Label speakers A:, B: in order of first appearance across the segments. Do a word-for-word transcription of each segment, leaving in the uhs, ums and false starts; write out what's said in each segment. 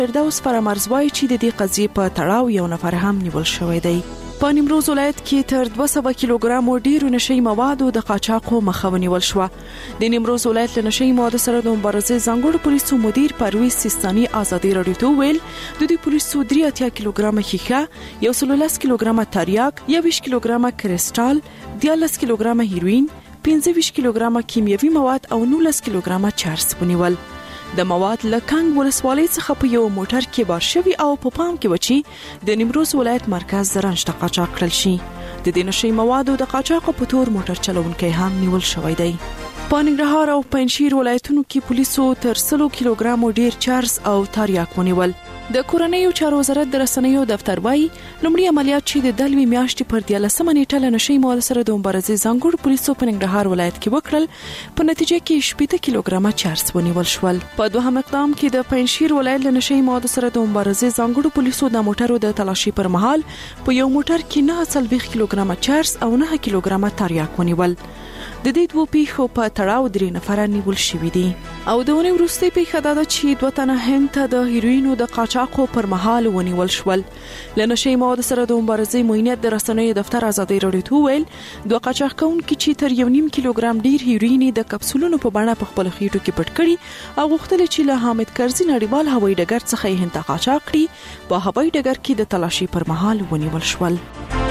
A: فردوس فرامرز وایي چې د دې قضیې په تړاو یو نفر هم نیول شوی دی. په نیمروز ولایت کې تر دوه سوه کیلوګرامو ډیرو نشي موادو د قاچاقو مخه ونیول شوه. د نیمروز ولایت له نشي موادو سره د مبارزې ځانګړو پولیسو مدیر پرویز سیستاني ازادي راډیو ته ویل د دې پولیسو درې اتیا کیلوګرامه ښیښه، یو سل لس کیلوګرامه تریاک، یویشت کیلوګرامه کریسټال، دیارلس کیلوګرامه هیروین، پنځه ویشت کیلوګرامه کیمیاوي مواد او نولس کیلوګرامه چرس ونیول. د مواد له کنګ ولسوالۍ څخه په یو موټر کې بار شوي او په پام کې و چې د نیمروز ولایت مرکز زرنج ته قاچاق کړل شي. د دې نشي موادو د قاچاقو په تور موټر چلونکی هم نیول شوی دی. په ننګرهار او پنجشیر ولایتونو کې پولیسو تر سلو کیلوګرامو ډیر چرس او تریاک ونیول. د کورنیو چارو وزارت د رسنیو دفتر وايي لومړی عملیات چې د دلوي میاشتې پر دیارلسمه نیټه له نشي موادو سره د مبارزې ځانګړو پولیسو په ننګرهار ولایت کې وکړل، په نتیجه کې شپږ کیلوګرامه چرس ونیول شول. په دوهم اقدام کې د پنجشیر ولایت له نشي موادو سره د مبارزې ځانګړو پولیسو د موټرو د تلاشي پر مهال په یو موټر کې نه څلوېښت کیلوګرامه چرس او نه کیلوګرامه تریاک ونیول. د دې دوه پیښو په تړاو درې نفر نیول شوي دي. او د ونې وروستۍ پیښه دا ده چې دوه تنه هند ته د هیروینو د قاچاقو پر مهال ونیول شول. له نشي موادو سره د مبارزې موینت د رسنیو دفتر ازادي راډیو ته ویل دوه قاچاق کوونکي چې تر یو نیم کیلوګرام ډیر هیروین د کپسولونو په بڼه په خپل خېټو کې پټ کړي او غوښتل چې له حامد کرزي نړیوال هوایي ډګر څخه یې هند ته قاچاق کړي، په هوایي ډګر کې د تلاشي پر مهال ونیول شول.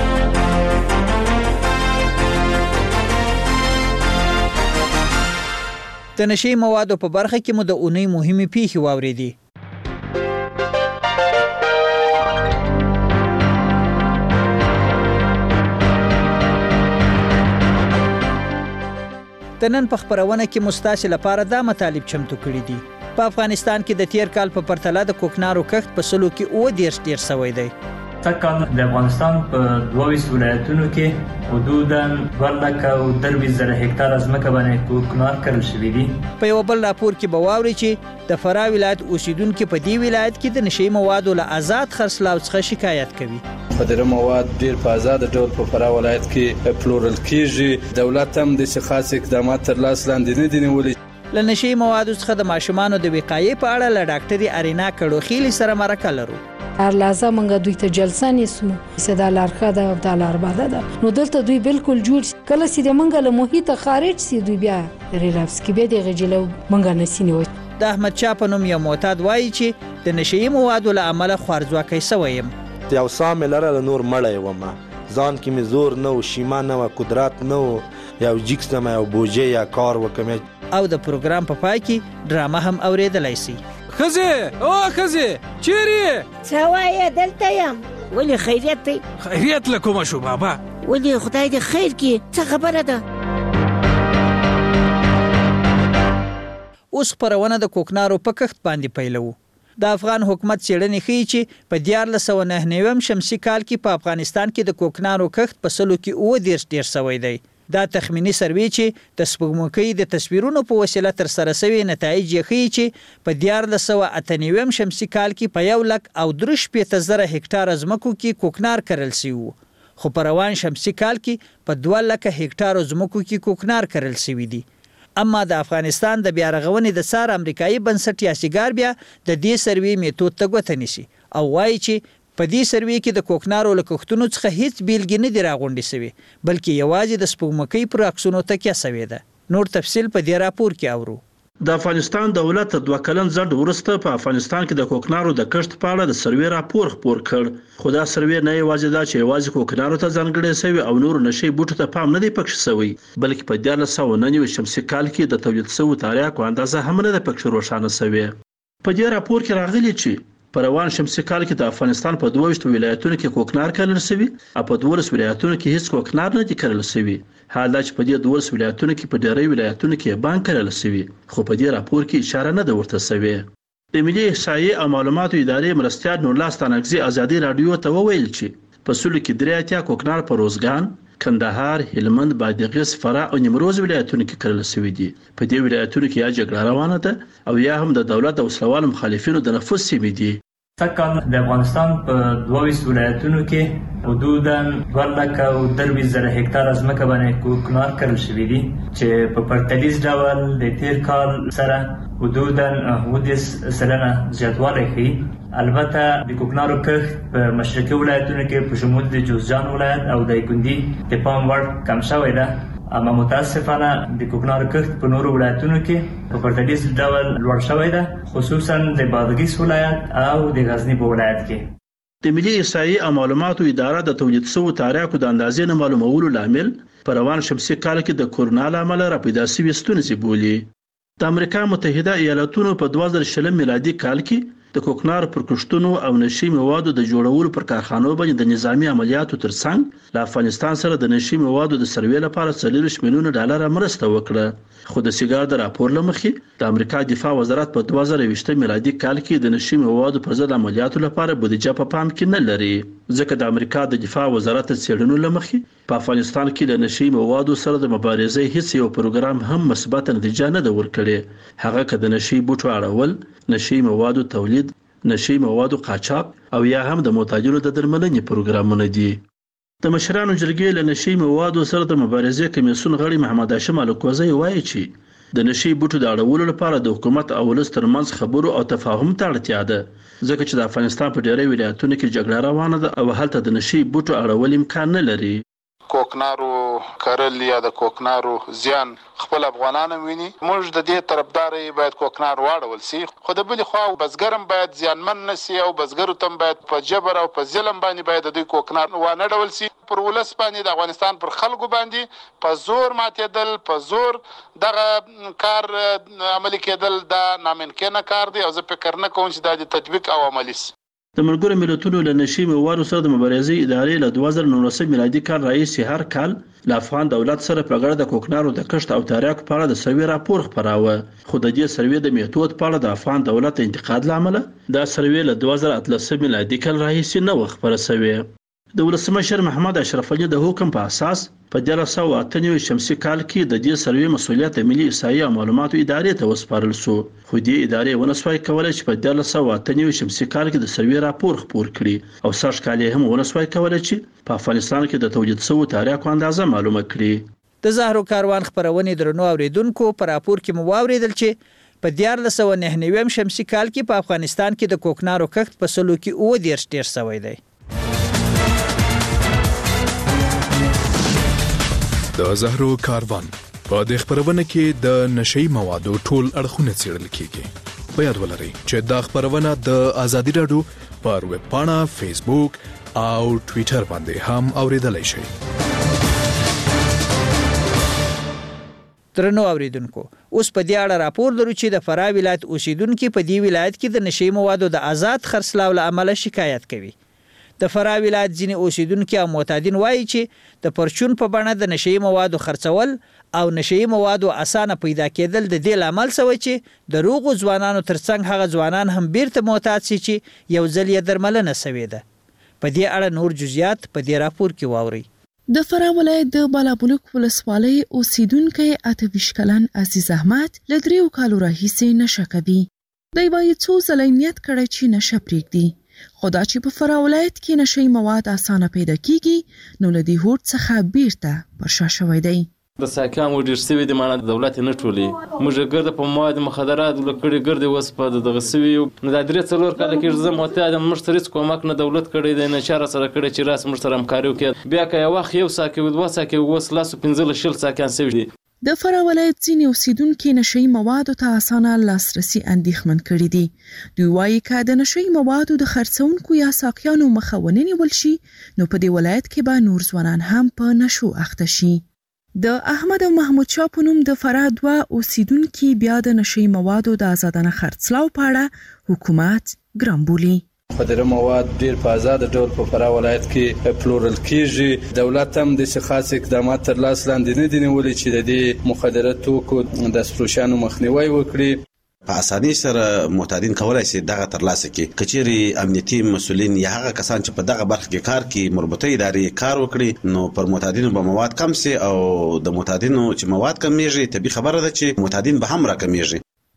B: د نشي موادو په برخه کې مو د اونۍ مهمه پیښې واوریدي. د نن په خبرونه کې مستاسل لپاره دا مطالب چمتو کړی دي. په افغانستان کې د تیر کال په پرتله د کوکنارو کښت په سلو کې اوه دېرش ډیر شوی دی.
C: تکان د افغانستان په دوه ویشت ولایتونو کې حدوداً دوه لکه او درویشت زره هکتاره ځمکه باندې کوکنار کرل شوي دي.
B: په یو بل راپور کې به واورئ چې د فراه ولایت اوسیدونکي په دې ولایت کې د نشي موادو له آزاد خرڅلاو څخه شکایت کوي.
D: مخدره مواد ډیر په آزاد ډول په فراه ولایت کې پلورل کیږي. دولت هم د خاص اقدامات تر لاس لاندې نه دي نیولي.
B: له نشي موادو څخه د ماشومانو د وقایې په اړه له ډاکټري ارینا کډوخیل سره مرکه لرو.
E: هر لازم منګه دوی ته جلسه نیسو صدا لارخه ده او د لارباده ده، نو دلته دوی بالکل جوړ کله چې د منګه له محیط خارج سي دوی بیا ریلاکس کې به د غجلو منګه نسینی وي.
B: د احمد شاه په نوم یو معتاد وایي چې د نشي موادو له امله خوارځواکۍ سوی یم.
F: یو سام لره نور مړی ومه ځان کې مې زور نه و، شیما نه و، قدرت نه و، یو جیکس نه یو بوجه یا کار وکم.
B: او د پروګرام په پای کې ډرامه هم اوریدلای شي.
G: خزه او خزه چیرې
H: څه وایې؟ دلته یم. ولې خیریت دی؟
G: خیریت له کومه شو بابا؟
H: ولې خدای دې خیر کړي، څه خبره ده؟
B: اوس خبرونه د کوکنارو په کښت باندې پیلو. د افغان حکومت څېړنې ښیي چې په دیارلس سوه نهه نویم شمسي کال کې په افغانستان کې د کوکنارو کښت په سلو کې اوه دېرش ډېر شوی دی. دا تخمینی سروې چې د سپوږمکۍ د تصویرونو په وسیله تر سره شوي نتایج یې ښیي چې په دیارلس سوه اته نویم شمسي کال کې په یو لک او درې شپېته زره هکټاره ځمکو کې کوکنار کرل شوي وو، خو په روان شمسي کال کې په دوه لکه هکټارو ځمکو کې کوکنار کرل شوي دي. اما د افغانستان د بیا رغونې د څار امریکایي بنسټ یاسیګار بیا د دې سروې میتود ته ګوته نیسي او وایي چې په دې سروې کې د کوکنارو له کښتونو څخه هیڅ بیلګې نه دي راغونډې شوي، بلکې یوازې د سپوږمکۍ پر عکسونو تکیه شوې ده. نور تفصیل په دې راپور کې اورو.
I: د افغانستان دولت دوه کلن ځنډ وروسته په افغانستان کې د کوکنارو د کښت په اړه د سروې راپور خپور کړ، خو دا سروې نه یوازې دا چې یوازې کوکنارو ته ځانګړی شوی او نور نشي بوټو ته پام نه دی پکښ شوی، بلکې په دیارلس سوه نهه نوي شمسي کال کې د تولید شویو تریاکو اندازه هم نه ده پکښ روښانه شوې. په دې راپور کې راغلي چې په روان شمسي کال کې د افغانستان په دوه ویشت ولایتونو کې کوکنار کرل شوي او په دولس ولایتونو کې هیڅ کوکنار نه دي کرل شوي. حال دا چې په دې دولس ولایتونو کې په ډېری ولایتونو کې بانک کرل شوي، خو په دې راپور کې اشاره نه ده ورته شوې. د ملي احصایې او معلوماتو ادارې مرستیال نورلاس تانکزي ازادي راډیو ته وویل چې په سلو کې درې اتیا کوکنار په روزګان، کندهار، هلمند، بادغیس، فراه او نیمروز ولایتونو کې کرل شوي دي. په دې ولایتونو کې یا جګړه روانه ده او یا هم د دولت او وسلوالو مخالفینو د نفوذ سیمې دي.
C: سږ د افغانستان په دوه ویشت ولایتونو کې حدوداً دوه لکه او درویشت زره هکتاره ځمکه باندې کوکنار کرل شوي دي چې په پرتلیز ډول د تیر کال سره حدوداً اووه دېرش سلنه زیاتوالی ښیي. البته د کوکنارو کښت په مشرقي ولایتونو کې په شمول د جوزجان ولایت او دایکنډي د پام وړ کم شوی ده، اما متاسفانه د کوکنارو کښت په نورو ولایتونو کې په پرتلیز ډول لوړ شوی ده، خصوصا د بادغیس ولایت او د غزني په ولایت کې.
I: د ملي احصایې او معلوماتو اداره د تولید شویو تریاکو د اندازې نه معلومولو لامل په روان شمسي کال کې د کورونا له امله راپیدا شوې ستونزې بولي. د امریکا متحده ایالاتونو په دوه زره شلم میلادي کال کې د کوکنارو پر کښتونو او نشي موادو د جوړولو پر کارخانو باندې د نظامی عملیاتو ترڅنګ له افغانستان سره د نشي موادو د سروې لپاره څلوېښت میلیونه ډالر مرسته وکړه. خو د سیګار د راپور له مخې د امریکا دفاع وزارت په دوه زره یوویشتم میلادي کال کې د نشي موادو پر ضد عملیاتو لپاره بودیجه په پام کې نه لري، ځکه د امریکا د دفاع وزارت د څېړنو له مخې په افغانستان کې له نشي موادو سره د مبارزې هیڅ یو پروګرام هم مثبت نتیجه نه ده ورکړې. هغه که د نشي بوټو اړول، نشي موادو تولید، نشي موادو قاچاق او یا هم د معتادینو د درملنې پروګرامونه دي. د مشرانو جرګې له نشي موادو سره د مبارزې کمیسیون غړي محمد هاشم الکوزی وایي چې د نشي بوټو د اړولو لپاره د حکومت او ولس ترمنځ خبرو او تفاهم ته اړتیا ده، ځکه چې د افغانستان په ډیری ولایتونو کې جګړه روانه ده او هلته د نشي بوټو اړول امکان نه لري.
J: کوکنارو کرل یا د کوکنارو زیان خپل افغانان ویني. موږ د دې طرفداري باید کوکنار واړول سي، خو د بل خو بزګرم باید زیانمن نسی او بزګرو تم باید په جبر او په ظلم باندې باید د کوکنار وانه ډول سي. پر ولس باندې د افغانستان پر خلکو باندې په زور ماتېدل، په زور دغه کار عملي کېدل دا ناممکنه کار دی او زه فکر نه کوم چې دا د تطبیق او عملي سي.
I: د ملګرو ملتونو له نشي موادو سره د مبارزې ادارې له دوه زره نولسم میلادي کال راهیسې هر کال له افغان دولت سره په ګډه د کوکنارو د کښت او تریاکو په اړه د سروې راپور خپراوه، خو د دې سروې د میتود په اړه د افغان دولت د انتقاد له امله دا سروې له دوه زره اتلسم میلادي کال راهیسې نه وه خپره سوې. د ولسمشر محمد اشرف علي د حکم په اساس په دیارلس سوه اته نوي شمسي کال کې د دې سروې مسؤلیت د ملي احصایې او معلوماتو ادارې ته وسپارل شو، خو دې ادارې ونه سوای کولی چې په دیارلس سوه اته نوي شمسي کال کې د سروې راپور خپور کړي او سږ کال یې هم ونه سوای کولی چې په افغانستان کې د تولید شویو تریاکو اندازه معلومه کړي.
B: د زهرو کاروان خپرونې درنو اوریدونکو په راپور کې مو واورېدل چې په دیارلس سوه نهه نوي شمسي کال کې په افغانستان کې د کوکنارو کښت په سلو کې اووه دېرش ډېر شوی دی.
K: د زهرو کاروان په دې خبرونه کې د نشي موادو ټول اړخونه څېړل کیږي. په یاد ولرئ چې دا خبرونه د ازادي راډیو پر ویب پاڼه، فیسبوک او ټوئیټر باندې هم اوریدلای شئ.
B: درنو اوریدونکو، اوس په دې اړه راپور لرو چې د فراه ولایت اوسیدونکو په دې ولایت کې د نشي موادو د آزاد خرڅلاو له امله شکایت کوي. د فراه ولایت ځینې اوسیدونکو او معتادین وایي چې د پرچون په بڼه د نشي موادو خرڅول او نشي موادو اسانه پیدا کېدل د دې لامل شوی چې د روغو ځوانانو ترڅنګ هغه ځوانان هم بیرته معتاد شي چې یو ځل یې درملنه شوې ده. په دې اړه نور جزئیات په دې راپور کې واورئ.
A: د فراه ولایت د بالابلوک ولسوالۍ اوسیدونکی اته ویشت کلن عزیز احمد له دریو کالو راهیسې نشه کوي. دی وایي څو ځله نیت کړی چې نشه پرېږدي، خو دا چې په فراه ولایت کې نشي مواد اسانه پیدا کیږي نو له دې هوډ څخه بیرته پر شا شوی دی.
L: د ساکام ډېر سوي دي، معنی دولت نه ټولي موږ ګرده په مواد مخدرات لکړي ګرده وس په دغه سوي نو دا درې څلور کاله کې زه معتاد موږ سره کومک نه دولت کړی دی نه چاره سره کړی چې راس موږ سره همکاري وکړي. بیا که یو وخت یو ساکي و دوه ساکي وس لاسو پنځه شل ساکان سوي دي.
A: د فراه ولایت ځینې اوسیدونکي نشي موادو ته اسانه لاسرسي اندېښمن کړي دي. دوی وایي که د نشي موادو د خرڅونکو یا ساقیانو مخه ونه نیول شي نو په دې ولایت کې به نور ځوانان هم په نشو اخته شي. د احمد او محمود شاه په نوم د فراه دوه اوسیدونکي بیا د نشي موادو د آزادانه خرڅلاو په اړه حکومت ګران بولي.
D: مخدره مواد ډیر په آزاد ډول په فراه ولایت کې پلورل کیږي. دولت هم د خاص اقدامات تر لاس لاندې نه دي نیولي چې د دې مخدره توکو د سپروشانو مخنیوي وکړي.
M: په اسانۍ سره معتادین کولای شي دغه ترلاسه کړي. کچېرې امنیتي مسؤلین یا هغه کسان چې په دغه برخه کې کار کوي مربوطه ادارې کار وکړي نو پر معتادینو به مواد کم سي او د معتادینو چې مواد کمیږي طبیعي خبره ده چې معتادین به هم راکمیږي.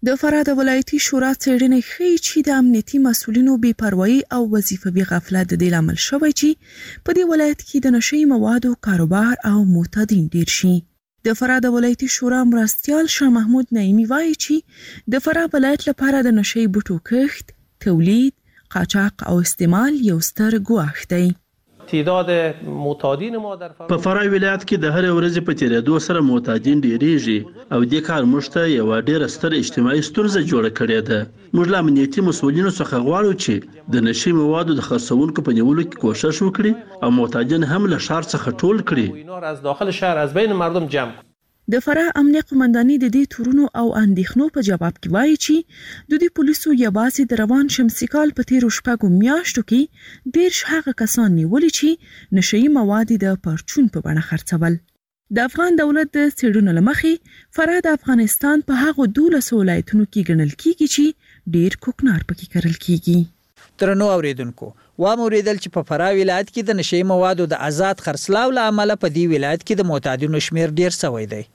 A: د فراه د ولایتي شورا څېړنې ښیي چې د امنیتي مسؤلینو بې پروایي او وظیفوي غفلت د دې لامل شوی چې په دې ولایت کې د نشي موادو کاروبار او معتادین ډیر شي. د فراه د ولایتي شورا مرستیال شاه محمود نعیمي وایي چې د فراه ولایت لپاره د نشي بوټو کښت، تولید، قاچاق او استعمال یو ستر ګواښ دی.
N: تعداد معتادین ما در
I: په فراه ولایت کې د هر ورځې په تیریدو سره معتادین ډیریږي او د کار موږ ته یو ډیره ستر اجتماعي ستونزه جوړه کړې ده. موږ له امنیتي مسؤلینو څخه غواړو چې د نشي موادو د خرڅونکو په نیولو کې کوشش وکړي او معتادین هم له ښار څخه ټول کړي.
N: از داخل شهر از بین مردم جمع.
A: د فراه امنیه قومنداني د دې تورونو او اندېښنو په جواب کې وایي چې د دې پولیسو یوازې د روان شمسي کال په تیرو شپږو میاشتو کې دېرش هغه کسان نیولي چې نشهیي مواد د پرچون په بڼه خرڅول. د افغان دولت د څېړنو له مخې فراه د افغانستان په هغو دولسو ولایتونو کې ګڼل کیږي چې ډېر کوکنار پکې کرل کیږي.
B: درنو اوریدونکو، وام اوریدل چې په فراه ولایت کې د نشهیي موادو د آزاد خرڅلاو له امله په دې ولایت کې د معتادینو شمیر ډیر شوی دی.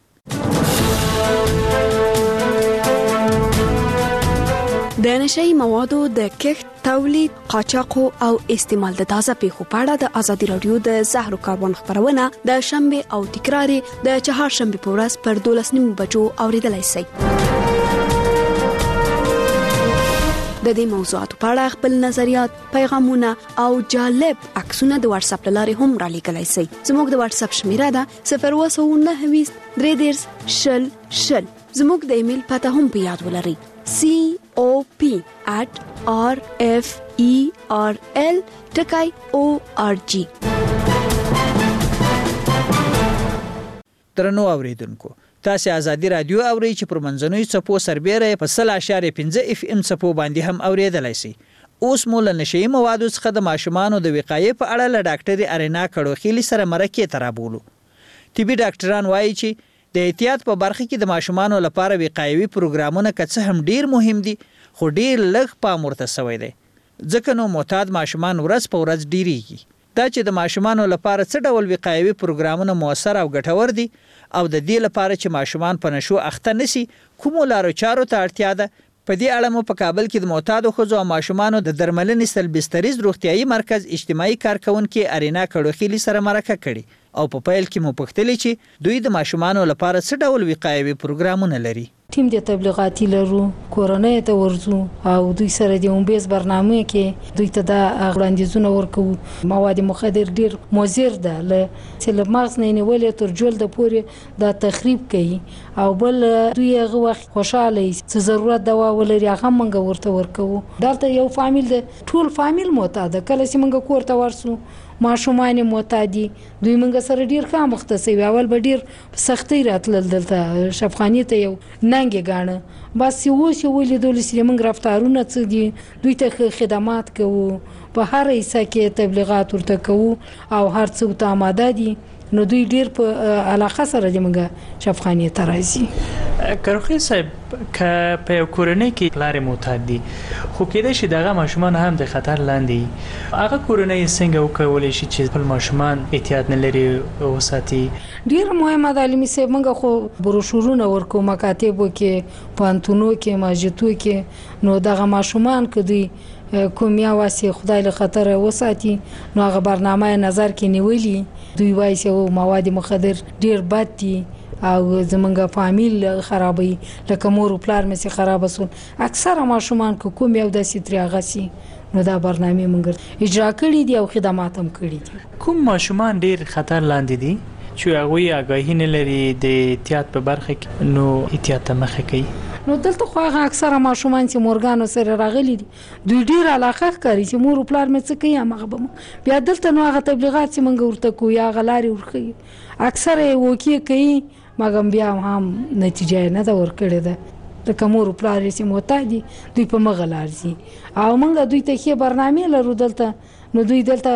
O: د نشهیي موادو د کښت، تولید، قاچاق او استعمال د تازه پیښو په اړه د ازادي رادیو د زهرو کاروان خبرونه د شنبه او تکرار د چهارشنبه په ورځ پر دولس نیمو بجو اوریدلای شئ. د دې موضوعاتو په اړه خپل نظریات، پیغامونه او جالب عکسونه د واتس اپ لارې هم را لېږلی شئ. زموږ د واتس اپ شمیره ده صفر اووه سوه نهه ویشت درې دېرش شل شل. زموږ د ایمیل پته هم په یاد ولرئ: c o p at r f e r l dot org.
B: درنو اوریدونکو، تاسو ازادي رادیو اورئ چې پر منځنوي څپو سربېره په سل اشاریه پنځه اف ام څپو باندې هم اوریدلای شئ. اوس مو له نشهیي موادو څخه د ماشومانو د وقایې په اړه له ډاکټري ارینا کړوخیلي سره مرکې ته رابولو. طبي ډاکټران وایي چې د احتیاط په برخه کې د ماشومانو لپاره وقایوي پروګرامونه که څه هم ډیر مهم دي، خو ډیر لږ پام ورته شوی دی، ځکه نو معتاد ماشومان ورځ په ورځ ډیریږي. دا چې د ماشومانو لپاره څه ډول وقایوي پروګرامونه موثر او ګټور دي او د دې لپاره چې ماشومان په نشو اخته نشي کومو لارو چارو ته اړتیا ده، په دې اړه مو په کابل کې د معتادو ښځو او ماشومانو د درملنې سلبستریز روغتیايي مرکز اجتماعي کارکونکي ارینا کړوخیلي سره مرکه کړې او په پیل کې مو پوښتلې چې دوی د ماشومانو لپاره څه ډول وقایوي پروګرامونه لري.
E: ټیم د تبلیغاتي لرو، کورنۍ ته ورځو او دوی سره د اومبیز برنامه کې دوی ته د وړاندیزونه ورکوو. مواد مخدر ډیر مضر ده، له سل مغز نه نیولې تر جلد پورې د تخریب کوي او بل دوی هغه وخت خوشاله چې ضرورت دوا ولري هغه منګه ورته ورکوو. دلته یو فامیل د ټول فامیل معتاد کله چې منګه کور ته ورسو ماشومان معتادي دوی منګه سره ډیر ښه مختصي اول به ډیر سختي راتلل دلته شفخانی ته یو ننګ غاڼه بس یو څه ولې د لسری منګ رفتارونه څه دي دوی ته خدمات کوو په هر حصہ کې تبلیغات ورته کوو او هر څه ته آماده دي نو دوی ډیر په علاقه سره د منګه شفخانی ته راځي.
P: کروخي صاحب که په کورنۍ کې لارې معتاد دي خو کېدای شي دغه ماشومان هم د خطر لاندې هغه کورنۍ څنګه وکولای شي چې خپل ماشومان احتیاط نه لري وساتي.
E: ډیر مهمه ده علمي صاحب موږ خو بروشورونه ورکو مکاتبو کې پانتونو کې ماجتو کې نو دغه ماشومان کدي کوم یا واسي خدای له خطر وساتي نو هغه برنامه نظر کې نیولې دوی وایي چې مواد مخدر ډیر بد دي او زمونږ فامیل خرابوي لکه مور او پلار مې خراب وسول اکثره ماشومان کوم یو د سیتریاغه سي نو دا برنامه مونږ اجرا کړی دي او خدمات هم کړی دي.
P: کوم ماشومان ډیر خطر لاندې دي چې هغه آگاهی نه لري د احتیاط په برخه کې نو احتیاط مخه کوي.
E: نو دلته خو هغه اکثره ماشومان چې مورګانو سره راغلي دي دوی ډیر علاقه کوي چې مور او پلار مې څه کوي هغه به بیا دلته نو هغه تبلیغات چې مونږ ورته کوو یا غلاري ورخي اکثره وکی کوي مګم بیا هم نتیجه نه دا ورکړي ده د کومور پلار چې موتادي دوی په مغلارزي او مونږ دوی ته کې برنامه لرو دلته نو دوی دلته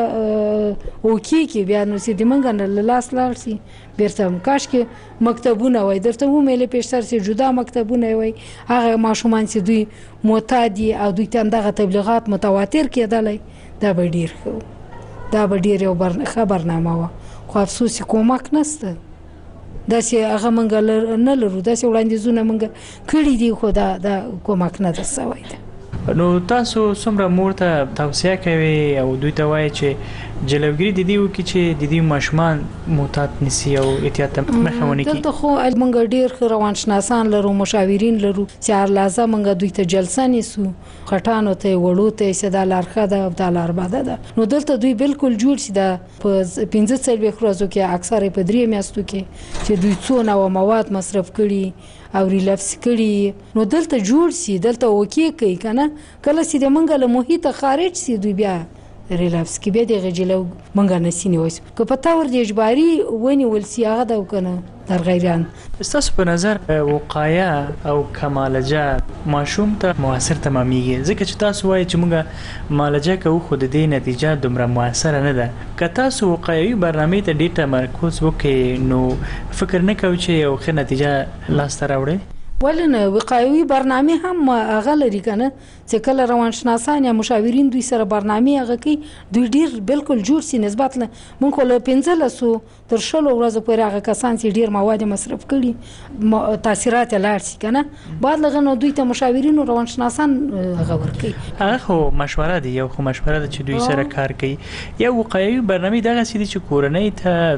E: وکی کې بیا نو سي د مونږ نه لاس لارسي بیرته کاش کې مکتبونه وای درته و ملي پېشتر سي جدا مکتبونه وای هغه ماشومان چې دوی موتادي او دوی ته دغه تبلیغات متواتر کېدلای دا به ډیر خو دا به ډیر یو برنامه و خو افسوس کومک نشته. داسې هغه موږ نه لرو، داسې وړاندیزونه موږ کړي دي خو دا د کومک نه ده سوی ده.
P: نو تاسو څومره مور ته توصیه کوي او دوی ته وایي چې جلوګیری د دې وکړي چې د دې ماشومان معتاد نسی او احتیاط مخه ونه کړي؟ دلته خو موږ ډېر ښه روانشناسان لرو، مشاورین لرو چې هر لحظه موږ دوی ته جلسه نیسو، خټانو ته وړو ته چې دا لارښه ده او دا لارباده ده. نو دلته دوی بالکل جوړ شي د په پنځه څلوېښت ورځو کې اکثره په درې میاشتو کې چې دوی څونه مواد مصرف کړي او ریلپس کړي، نو دلته جوړ شي، دلته وکی کوي کنه. کله چې د منګه له محیط خارج شي دوی بیا ریلپس کې بیا د غجلو منګه نسینی وایي که په تور د اجباري ونیول سي هغه د کنه در غیران. ستاسو په نظر وقایه او کمالجه ماشوم ته موثر تمامېږي؟ ځکه چې تاسو وایي چې موږ معالجه کوو خو د دې نتیجه دومره موثره نه ده. که تاسو وقایوي برنامې ته ډېر تمرکز وکړئ نو فکر نه کوئ چې یو ښه نتیجه لاسته راوړئ؟
E: ولې نه، وقایوي برنامې هم هغه لري کنه چې کله روانشناسان یا مشاورین دوی سره برنامې هغه کوي دوی ډیر بالکل جوړ سي. نسبت له مونږ له پنځلسو تر شلو ورځو پورې هغه کسان چې ډیر مواد مصرف کړي تاثیرات لار سي کنه بعد لغه نو دوی ته مشاورین او روانشناسان هغه ورکوي.
P: هغه خو مشوره دی، یو خو مشوره ده چې دوی سره کار کوي. یو وقایوي برنامه دغه سي چې کورنۍ ته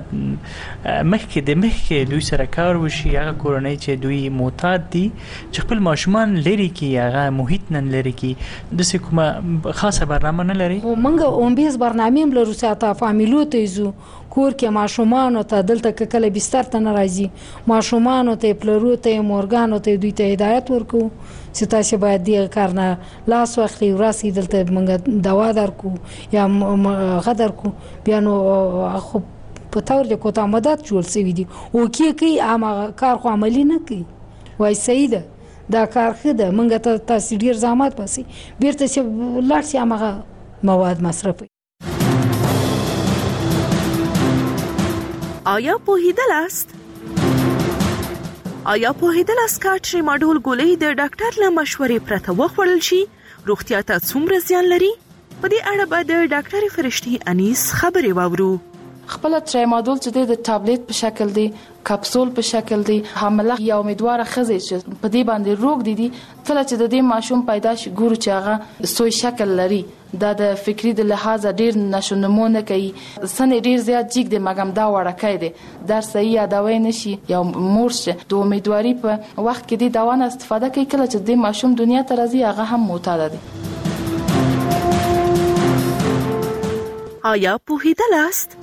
P: مخکې د مخکې دوی سره کار وشي، هغه کورنۍ چې دوی معتاد دي چې خپل ماشومان لري کی هغه محیط نن لري کی د څه کومه خاصه برنامه نه لري.
E: منګه اومبیز برنامه هم لرو ساته فامیلو ته زو کور کې ماشومان ته دلته کله بستر ته ناراضي ماشومان ته پلرو ته مورګان ته دوی ته هدایت ورکو چې تاسو باید دې کار نه لاس واخلي وراسي دلته منګه دوا درکو یا غدر کو بیا نو خو په تور د کوته مدد جوړ سوي دي او کې کوي هغه کار خو عملی نه کوي. وای سیده دا کار خده منګه ته تاسو ډیر زحمت پسې بیرته چې لاړ شي هغه مواد مصرفي.
A: آیا پوهیدل است؟ آیا پوهیدل است که ټریماډول ګولۍ د ډاکټر له مشورې پرته وخوړل شي روغتیا ته څومره زیان لري؟ په دې اړه به د ډاکټر فرشتي انیس خبرې واورو.
Q: خپل ټریماډول چې د ټابلیټ په شکل دی، کپسول په شکل دی، حامله یا امیدواره ښځې چې په دې باندې روغ دي دي کله چې د دې ماشوم پیدا شي ګورو چې هغه سوی شکل لري، دا د فکری د لحاظ ډیر نشونمو نه کوي، سن ډیر زیات جګ دی مګم دا وړکای دی در صحیح یادوي نشي یا مور شه د امیدواري په وخت کې د دوا نه استفاده کوي کله چې د ماشوم دنیا ته راځي هغه هم معتاد دی.
A: آیا پوهیدل است؟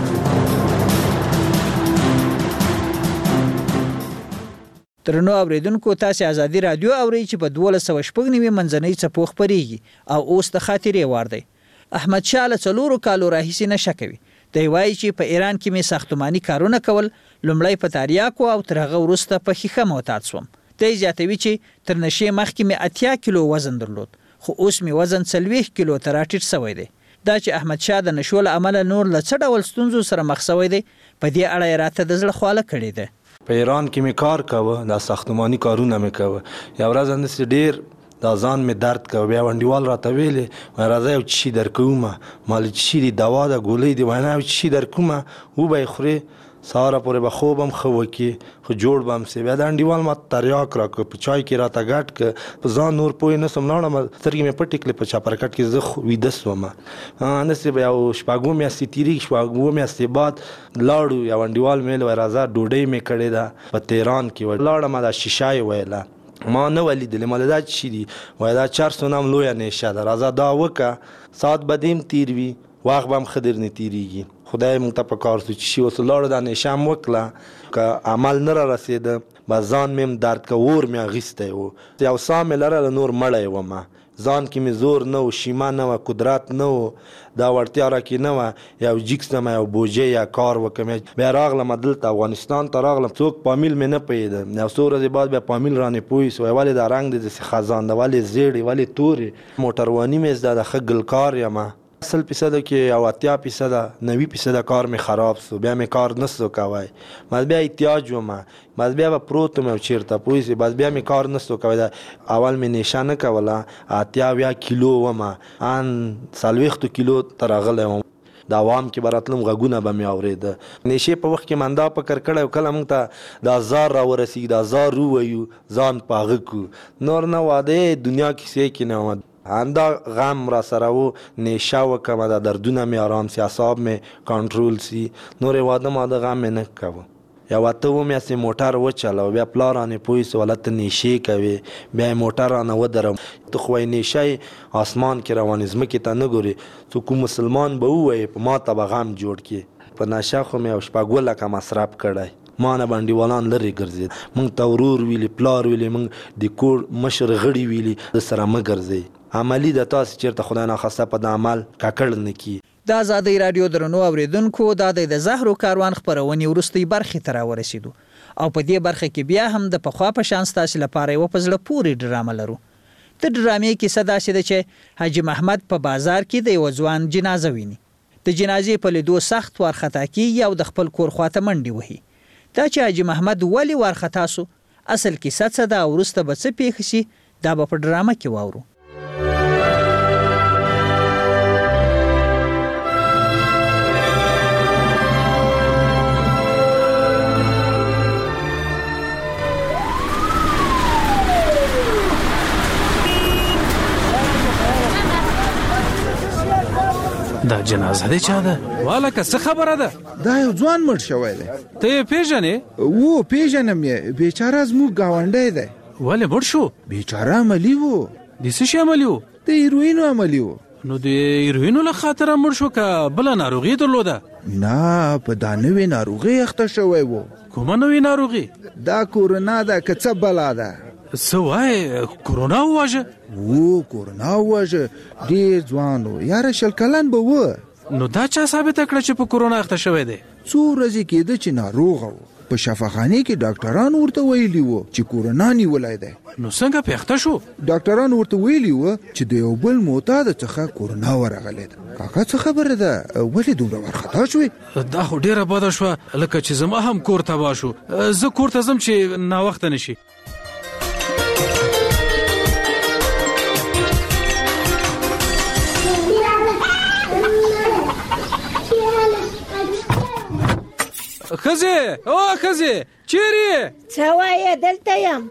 B: ترنو اوریدونکو تاسو ازادي رادیو اوري چې په دوه سوه شپږ نیمه منځنۍ څپو خبريږي او اوس د خاطرې وار دی. احمد شاه له څلورو کالو راهیسې نشه کوي. دی وایي چې په ایران کې مې ساختماني کارونه کول، لومړی په تاریاکو او تر هغه وروسته په ښیښه معتاد شوم. دی زیاتوي چې تر نشې مخکې مې اتیا کیلو وزن درلود خو اوس مې وزن څلوېښت کیلو ته راټیټ شوی دی. دا چې احمد شاه د نشو له امله نور له څه ډول ستونزو سره مخ شوی دی په دې اړه یې راته د زړه خواله کړې ده.
F: په ایران کې مې کار کاوه، دا ساختماني کارونه مې کاوه. یو ورځ انداسې ډېر دا ځان مې درد کوه، بیا ونډیوال راته ویلې وایي راځه یو شي درکومه، ما ویل چې شي دي دوا ده ګولۍ دي، وایي نه یو شي درکومه وبه یې خورې سهاره پورې به خوب هم ښه وکړي خو جوړ به هم سي. بیا دا انډیوال ما تریاک راکړه، په چای کې راته ګډ کړه، په ځان نور پوه نه سوم، لاړم سترګې مې پټې کړې په چاپرکټ کې زه ویده سوم. همداسې به یو شپږ اووه میاشتې تېرېږي، شپږ اووه میاشتې بعد لاړو یو انډیوال مې ویل وایي راځه ډوډۍ مې کړې ده په تهران کې، لاړم دا شیشه یې ویله ما نه ولیدلې، ما دا چې شي دي وایي دا چار سو نام لویه نیشه ده، راځه دا وکړه ساعت به دې هم تېر وي وخت به هم ښه درنې تېرېږي. خدای موږ ته په کار سو چې شي اوس لاړو دا نیشه هم وکړه که عمل نه را رسېده بس ځان مې هم درد که اور مې اخیستی و، یو ساه مې لرله نور مړی ومه، ځان کې مې زور نه و، شیمه نه وه، قدرت نه و، دا وړتیا راکې نه وه یو جیکس نه یو بوجۍ یا کار وکړم. بیا راغلم دلته افغانستان ته راغلم، څوک پامیل مې نه پوهېده، یو څو ورځې بعد بیا پامیل رانې پوه سو ولې دا رنګ دی داسې خزان ده، ولې زیړې ولې تورې، موټرواني مې زده ده، ښه ګلکار یم. سل فیصده کې او اتیا فیصده نوي فیصده کار مې خراب سو، بیا مې کار نه سو کوی، بس بیا احتیاج وم، بس بیا به پروت وم چېرته پوه شئ، بس بیا مې کار نه سو کوی. اول مې نیشه نه کوله، اتیا اویا کیلو وم، ان څلوېښتو کیلو ته راغلی وم. د عوام کې به راتلم غږونه به مې اورېده. نشې په وخت کې من دا فکر کړی کله موږ ته دا زار را ورسېږي دا زار ووایو ځان په هغه کړو نور نه واده دنیا کیسې کې نه وه همدا غم را سره و نیشه وکړم دا دردونه مې آرام سی اعصاب مې کنټرول سی نورې واده ما د غم مې نه کوه. یو اته اومې هسې موټر وچلوه بیا پلار رانې پوه سو ولا ته نیشې کوې بیا یې موټر رانه ودرم ته خو یې نیشه آسمان کې روانې ځمکې ته نه ګورې څو کوم مسلمان به ووایې په ما ته به غم جوړ کړي. په نشه خو مې یو شپږ لکه مصرف کړی ما نه بنډیوالان لرې ګرځېد موږ ته ورور ویلي پلار ویلي موږ د کور مشر غړي ویلي د سره مه ګرځئ. عملي د تاسې چېرته خدای ناخواسته په د عمل ککړ نه کړي.
B: د ازادۍ راډیو درنو اوریدونکو دا د زهرو کاروان خپرونې وروستۍ برخې ته راورسېدو او په دې برخه کې بیا هم د پخوا په شان ستاسې لپاره یوه په زړه پورې ډرامه لرو. د ډرامې کیسه داسې ده چې حاجي محمد په بازار کې د یوه ځوان جنازه ویني. د جنازې په لیدو سخت وارخطا کېږي او د خپل کور خواته منډې وهي. دا چې حاجي محمد ولې وارخطا سو اصل کیسه څه ده او وروسته به څه پېښه شي دا به په ډرامه کې واورو.
G: دا جنازه دی چا ده؟ والکه څه خبره ده؟
R: دا یو ځوان مړ شوی دی.
G: ته یې پیژنې؟
R: و پیژنم یې بیچاره زموږ ګاونډی دی.
G: ولې مړ شو؟
R: بیچاره عملي و.
G: د څه شي عملي و؟
R: د هیروینو عملي و.
G: نو د هیروینو له خاطره مړ شو که بله ناروغي درلوده؟
R: نه په دا نوې ناروغي اخته شوی و.
G: کومه نوې ناروغي؟
R: دا کورونا ده که څه بلا ده.
G: څه وایې کورونا وواژه؟
R: و کورونا وواژه ډېر ځوان و یاره شل کلن به و.
G: نو دا چا ثابته کړه چې په کورونا اخته شوی دی؟
R: څو ورځې کېده چې ناروغه و په شفاخانه کې ډاکټران ورته ویلي و چې کورونا نیولی دی.
G: نو څنګه په اخته شو؟
R: ډاکټران ورته ویلي و چې د یو بل معتاد څخه کورونا ورغلی ده. کاکا څه خبره ده ولې دومره وارخطا شوې؟
G: دا خو ډېره بده شوه لکه چې زما هم کور تباه شو. زه کور ته ځم چې ناوخته نه شي. خزه او خزه چیرې
H: څه وایې دلته یم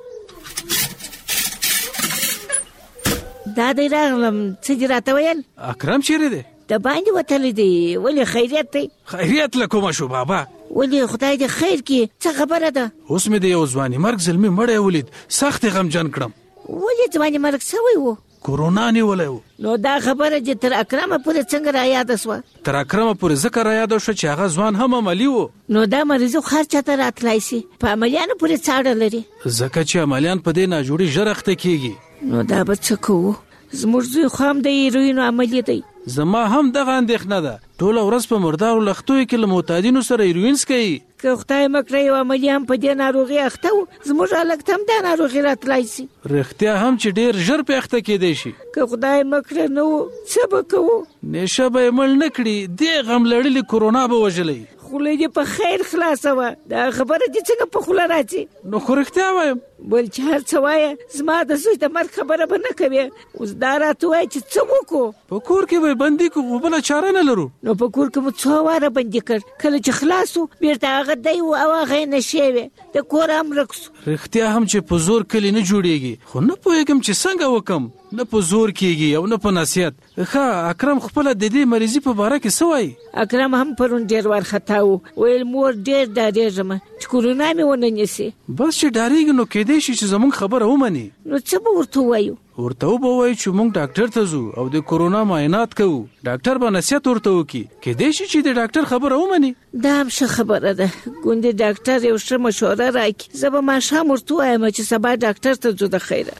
H: دا دی راغلم څه دې راته ویل
G: اکرم چیرې دی
H: د باندې وتلی دی ولې خیریت دی
G: خیریت له کومه شو بابا
H: ولې خدای دې خیر کړي څه خبره ده
G: اوس مې د یو ځواني مرګ زلمي مړی ولید سخت غمجن کړم
H: ولې ځواني مرګ سوی و
G: کورونا نیولی و
H: نو دا خبره چې تر اکرمه پورې څنګه را یاده سوه
G: تر اکرمه پورې ځکه را یاده شوه چې هغه ځوان هم عملي و
H: نو دا مریضو هر چاته راتلی سي په عملیانو پورې څه اړه لري
G: ځکه چې عملیان په دې ناجوړي ژر اخته کېږي
H: نو دا به څه کوو زموږ زوی خو هم د هیروینو عملي دی
G: زما هم دغه اندېښنه ده ټوله ورځ په مردارو لښتیو کې له معتادینو سره هیروین څکوي
H: که خدای مه کړی یو عملي هم په دې ناروغي اخته و زموږ هلک ته هم دا ناروغي راتلی سي
G: رښتیا هم چې ډېر ژر پې اخته کېدی شي
H: که خدای مه کړی نه و څه به کوو
G: نیشه به یې مړ نه کړي دې غم لړلې کورونا به وژلی
H: خوله دې په خیر خلاصه وه دا خبره دې څنګه په خوله راځي
G: نو خو رښتیا وایم
H: بل چې هر څه وایه زما د زوی د مرګ خبره به نه کوې اوس دا راته وایه چې څه وکړو
G: په کور کې به یې بندي کړو خو بله چاره نه لرو
H: نو په کور کې مو څو واره بندي کړ کله چې خلاص و بېرته هغه دی و او هغه یې نشې وې د کور هم ورک سو
G: رښتیا هم چې په زور کلي نه جوړېږي خو نه پوهېږم چې څنګه وکم نه په زور کېږي او نه په نصیحت ښه اکرم خپله د دې مریضي په باره کې څه وایي
H: اکرم هم پرون ډېر وارخطا و ویل مور ډېر ډارېږم چې کورونا مې ونه نیسي
G: بس چې ډارېږي نو کېدی شي چې زموږ خبره ومني
H: نو څه به ورته ووایو
G: ورته وبه وایو چې موږ ډاکټر ته ځو او د کورونا معاینات کوو ډاکټر به نصیحت ورته وکړي کېدی شي چې د ډاکټر خبره ومني
H: دا هم ښه خبره ده ګوندې ډاکټر یو ښه مشوره راکړي زه به ماښام ورته ووایم چې سبا ډاکټر ته ځو د خیره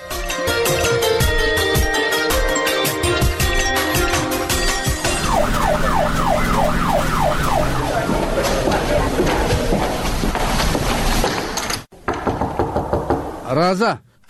S: راځه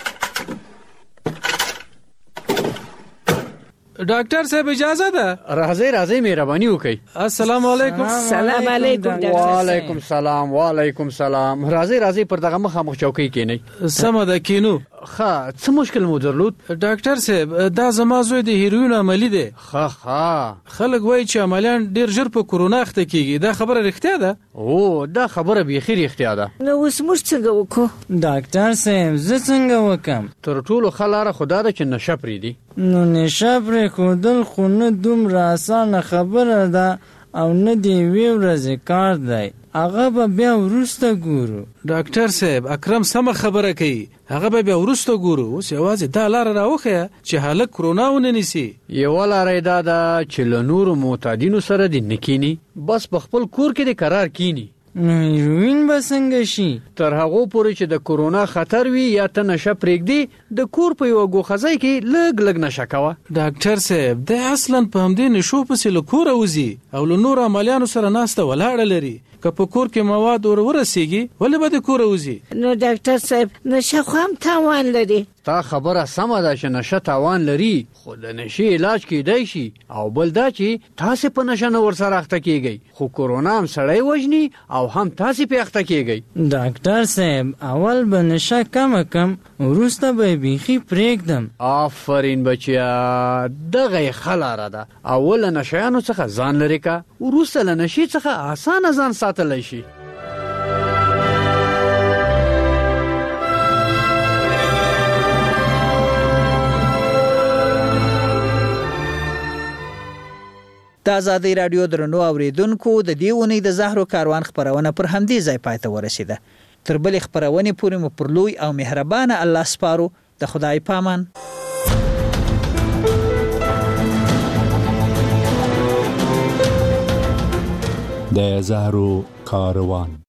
G: ډاکټر صاحب اجازه ده
S: راځئ راځئ مهرباني وکړئ
G: السلام علیکم
H: سلام علیکم
S: وعلیکم سلام وعلیکم سلام راځئ راځئ پر دغه مخامخ چوکۍ کېنئ
G: سمه ده کینو
S: ښه څه مشکل مو درلود
G: ډاکټر صاحب دا زما زوی د هیروین عملی دی.
S: ښه ښه
G: خلک وایي چې عملیان ډیر ژر په کورونا اخته کیږي. دا خبره رښتیا ده؟
S: او دا خبره بیخي رښتیا ده.
H: نو اوس موږ څنګه وکړو؟
T: ډاکټر صاحب زه څنګه وکم؟
S: تر ټولو ښه لاره خو دا ده چې نشه پرېږدي.
T: نو نشه پرېښودل خو نه دومره اسانه خبره ده او نه د یوې ورځې کار دی. هغه به بیا وروسته ګورو.
G: ډاکټر صاحب اکرم سمه خبره کوي. هغه به بیا وروسته ګورو. اوس یوازې دا لاره راوښیه چې هلک کرونا ونه نیسي.
S: یوه لاره یې دا ده چې له نورو معتادینو سره دې نه کیني، بس په خپل کور کې دې قرار کینی.
T: نو هیروین به څنګه شي؟
S: تر هغو پورې چې د کورونا خطر وي یا ته نشه پرېږدي، د کور په یوه ګوښځۍ کې لږ لږ نشه کوه.
G: ډاکټر صاحب دی اصلا په همدې نشو پسې له کوره وځي او له نورو عملیانو سره ناسته ولاړه لري. که په کور کې مواد ور ورسیږي ولې به د کوره وځي؟
H: نو ډاکټر صاحب نشه خو هم تاوان لري.
S: تا خبره سمه ده چې نشه تاوان لري، خو د نشې علاج کیدای شي. او بل دا چې تاسې په نشه نه ورسره اخته کیږئ، خو کورونا هم سړی وژني او هم تاسې پې اخته کیږئ.
T: ډاکټر صاحب اول به نشه کمه کم، وروسته به یې بیخي پرېږدم.
S: آفرین بچیا، دغه یې ښه لاره ده. اول له نشیانو څخه ځان لرې که، وروسته له نشې څخه اسانه ځان ساتلی شي.
B: د ازادۍ راډیو درنو اوریدونکو د دې اونۍ د زهرو کاروان خپرونه پر همدې ځای پای ته ورسیده. تر بلې خپرونې پورې مو پر لوی او مهربانه الله سپارو. د خدای پامان.
U: د زهرو کاروان